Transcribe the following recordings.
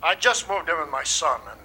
I just moved in with my son, and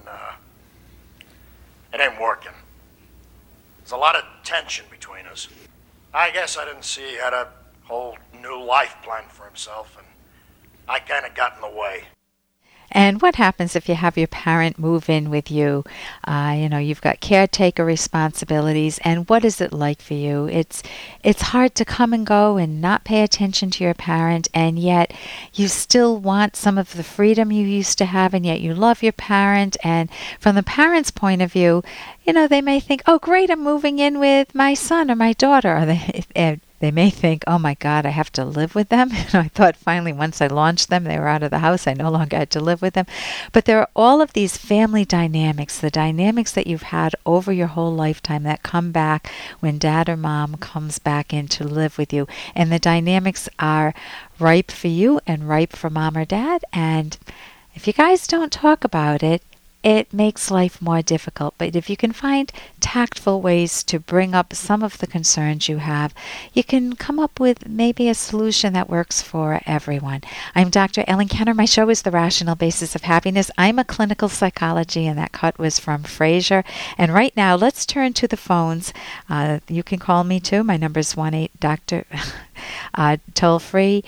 it ain't working. There's a lot of tension between us. I guess I didn't see he had a whole new life planned for himself, and I kind of got in the way. And what happens if you have your parent move in with you? You've got caretaker responsibilities, and what is it like for you? It's hard to come and go and not pay attention to your parent, and yet you still want some of the freedom you used to have, and yet you love your parent. And from the parent's point of view, they may think, oh, great, I'm moving in with my son or my daughter. Or they may think, oh my God, I have to live with them. I thought finally once I launched them, they were out of the house. I no longer had to live with them. But there are all of these family dynamics, the dynamics that you've had over your whole lifetime that come back when dad or mom comes back in to live with you. And the dynamics are ripe for you and ripe for mom or dad. And if you guys don't talk about it, it makes life more difficult. But if you can find tactful ways to bring up some of the concerns you have, you can come up with maybe a solution that works for everyone. I'm Dr. Ellen Kenner. My show is The Rational Basis of Happiness. I'm a clinical psychology, and that cut was from Frasier. And right now, let's turn to the phones. You can call me too. My number is 1-8-Dr. Toll free,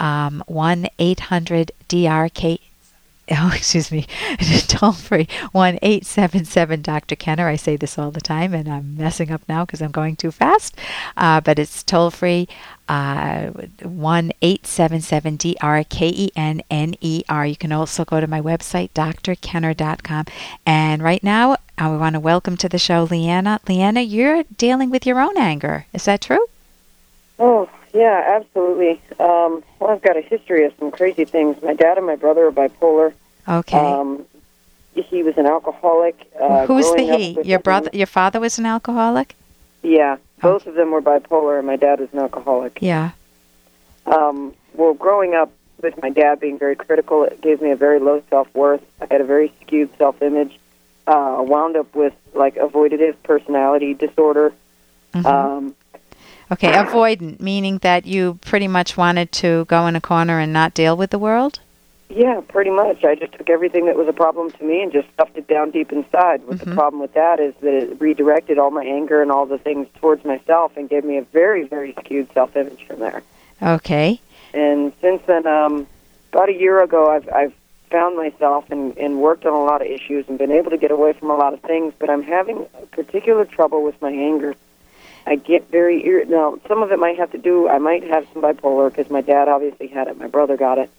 1-800-DRK. Oh, excuse me, toll free, 1-877-Dr. Kenner. I say this all the time, and I'm messing up now because I'm going too fast. But it's toll free, 1-877-DRKENNER. You can also go to my website, drkenner.com. And right now, we want to welcome to the show Leanna. Leanna, you're dealing with your own anger. Is that true? Oh, yeah, absolutely. Well, I've got a history of some crazy things. My dad and my brother are bipolar. Okay. He was an alcoholic. Who's the he? Your brother? Your father was an alcoholic? Yeah, both of them were bipolar, and my dad was an alcoholic. Yeah. Well, growing up with my dad being very critical, it gave me a very low self-worth. I had a very skewed self-image. Wound up with, avoidative personality disorder. Mm-hmm. Okay, avoidant, meaning that you pretty much wanted to go in a corner and not deal with the world? Yeah, pretty much. I just took everything that was a problem to me and just stuffed it down deep inside. What the problem with that is that it redirected all my anger and all the things towards myself and gave me a very, very skewed self-image from there. Okay. And since then, about a year ago, I've found myself and worked on a lot of issues and been able to get away from a lot of things, but I'm having particular trouble with my anger. I get very irritated. Now, some of it might have to do, I might have some bipolar because my dad obviously had it, my brother got it.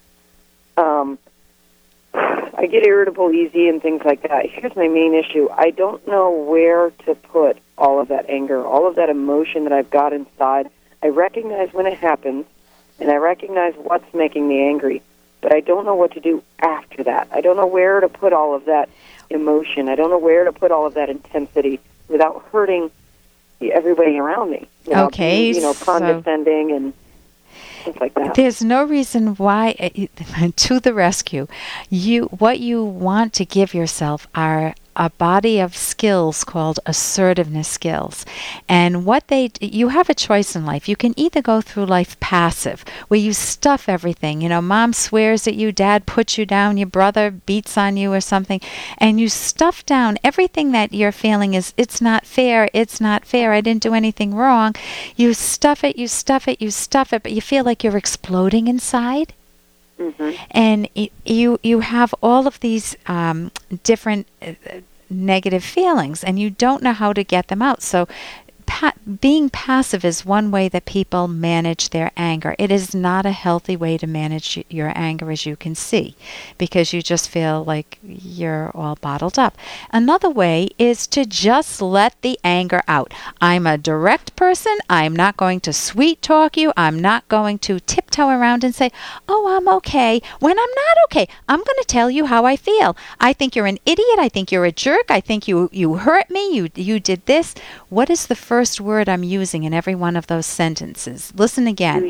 I get irritable easy and things like that. Here's my main issue. I don't know where to put all of that anger, all of that emotion that I've got inside. I recognize when it happens, and I recognize what's making me angry, but I don't know what to do after that. I don't know where to put all of that emotion. I don't know where to put all of that intensity without hurting everybody around me. Okay. Being, condescending and things like that. There's no reason why, to the rescue. What you want to give yourself are a body of skills called assertiveness skills. And you have a choice in life. You can either go through life passive, where you stuff everything. Mom swears at you, dad puts you down, your brother beats on you or something, and you stuff down everything that you're feeling is, it's not fair, I didn't do anything wrong. You stuff it, but you feel like you're exploding inside. Mm-hmm. And you have all of these different negative feelings, and you don't know how to get them out. So being passive is one way that people manage their anger. It is not a healthy way to manage your anger, as you can see, because you just feel like you're all bottled up. Another way is to just let the anger out. I'm a direct person. I'm not going to sweet talk you. I'm not going to tiptoe around and say, oh, I'm okay, when I'm not okay. I'm going to tell you how I feel. I think you're an idiot. I think you're a jerk. I think you hurt me. You did this. What is the first word I'm using in every one of those sentences? Listen again.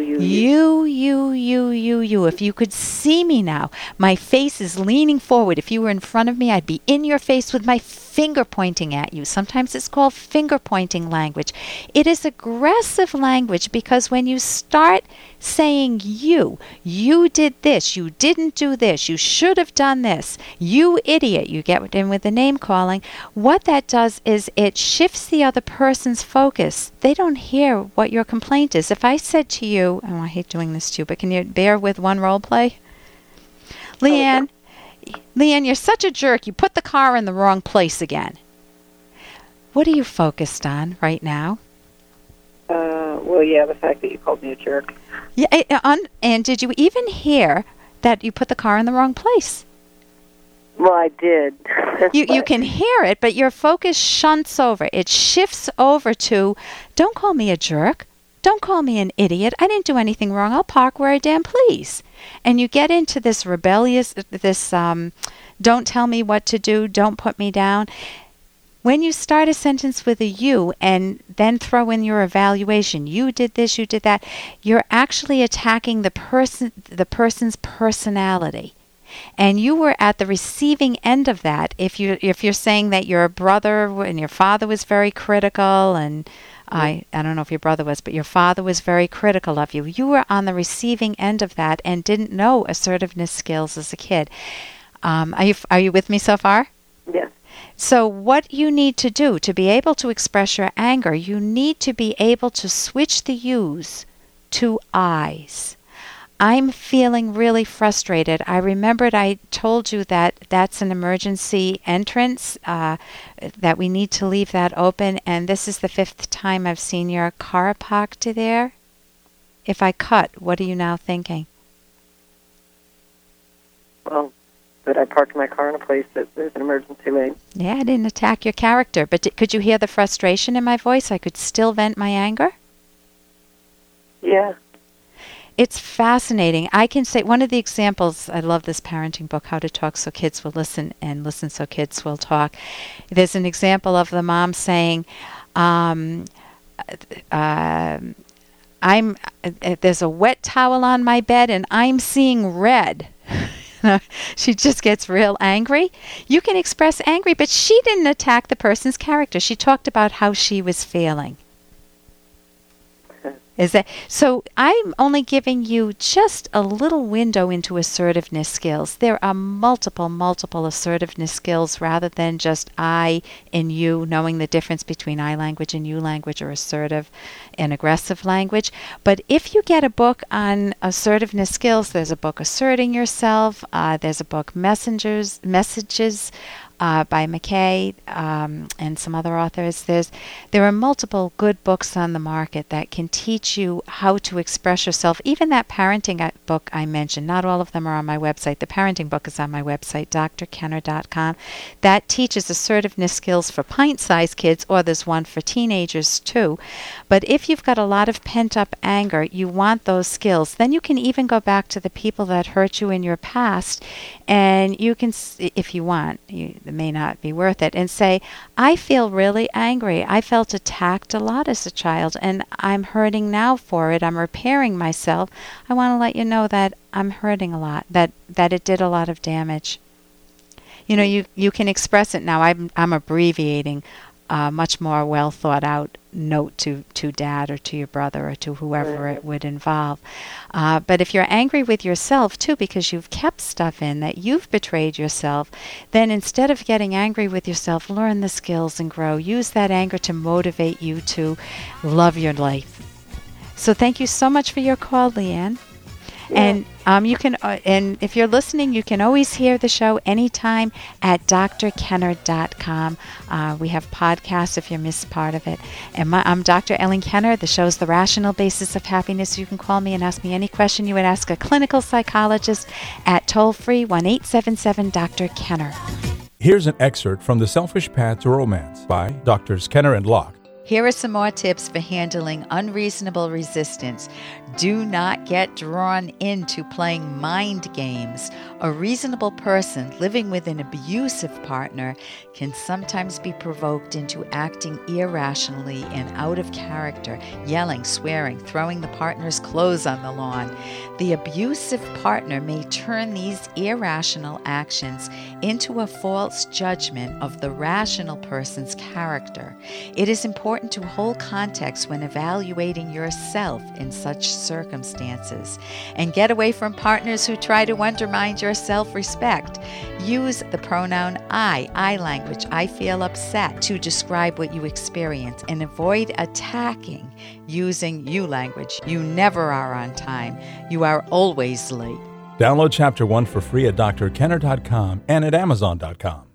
You. If you could see me now, my face is leaning forward. If you were in front of me, I'd be in your face with my finger pointing at you. Sometimes it's called finger pointing language. It is aggressive language because when you start saying you did this, you didn't do this, you should have done this, you idiot, you get in with the name calling, what that does is it shifts the other person's focus. They don't hear what your complaint is. If I said to you, oh, I hate doing this to you, but can you bear with one role play? Leanne, Leanne, you're such a jerk. You put the car in the wrong place again. What are you focused on right now? Well, yeah, the fact that you called me a jerk. Yeah, and did you even hear that you put the car in the wrong place? Well, I did. You can hear it, but your focus shunts over. It shifts over to, don't call me a jerk. Don't call me an idiot. I didn't do anything wrong. I'll park where I damn please. And you get into this rebellious, don't tell me what to do, don't put me down. When you start a sentence with a you and then throw in your evaluation, you did this, you did that, you're actually attacking the person's personality. And you were at the receiving end of that. If you're saying that your brother and your father was very critical, and I don't know if your brother was, but your father was very critical of you. You were on the receiving end of that and didn't know assertiveness skills as a kid. Are you with me so far? Yes. So what you need to do to be able to express your anger, you need to be able to switch the yous to I's. I'm feeling really frustrated. I remembered I told you that that's an emergency entrance, that we need to leave that open, and this is the 5th time I've seen your car parked there. If I cut, what are you now thinking? Well, that I parked my car in a place that there's an emergency lane. Yeah, I didn't attack your character, but could you hear the frustration in my voice? I could still vent my anger? Yeah. It's fascinating. I can say one of the examples, I love this parenting book, How to Talk So Kids Will Listen and Listen So Kids Will Talk. There's an example of the mom saying, there's a wet towel on my bed and I'm seeing red. She just gets real angry. You can express angry, but she didn't attack the person's character. She talked about how she was feeling. Is that so? I'm only giving you just a little window into assertiveness skills. There are multiple assertiveness skills rather than just I and you, knowing the difference between I language and you language, or assertive and aggressive language. But if you get a book on assertiveness skills, there's a book Asserting Yourself. There's a book Messages by McKay and some other authors. There are multiple good books on the market that can teach you how to express yourself. Even that parenting book I mentioned, not all of them are on my website. The parenting book is on my website, drkenner.com. That teaches assertiveness skills for pint-sized kids, or there's one for teenagers too. But if you've got a lot of pent-up anger, you want those skills. Then you can even go back to the people that hurt you in your past, and you can, if you want, it may not be worth it, and say, I feel really angry. I felt attacked a lot as a child, and I'm hurting now for it. I'm repairing myself. I want to let you know that I'm hurting a lot, that it did a lot of damage. You know, you can express it now. I'm abbreviating a much more well thought out note to dad or to your brother or to whoever it would involve. But if you're angry with yourself too because you've kept stuff in, that you've betrayed yourself, then instead of getting angry with yourself, learn the skills and grow. Use that anger to motivate you to love your life. So thank you so much for your call, Leanne. Yeah. And you can, and if you're listening, you can always hear the show anytime at drkenner.com. We have podcasts if you missed part of it. And I'm Dr. Ellen Kenner. The show's The Rational Basis of Happiness. You can call me and ask me any question you would ask a clinical psychologist at toll-free 1-877-Dr. Here's an excerpt from The Selfish Path to Romance by Drs. Kenner and Locke. Here are some more tips for handling unreasonable resistance. Do not get drawn into playing mind games. A reasonable person living with an abusive partner can sometimes be provoked into acting irrationally and out of character, yelling, swearing, throwing the partner's clothes on the lawn. The abusive partner may turn these irrational actions into a false judgment of the rational person's character. It is important important to hold context when evaluating yourself in such circumstances. And get away from partners who try to undermine your self-respect. Use the pronoun I language, I feel upset, to describe what you experience, and avoid attacking using you language. You never are on time. You are always late. Download Chapter 1 for free at drkenner.com and at amazon.com.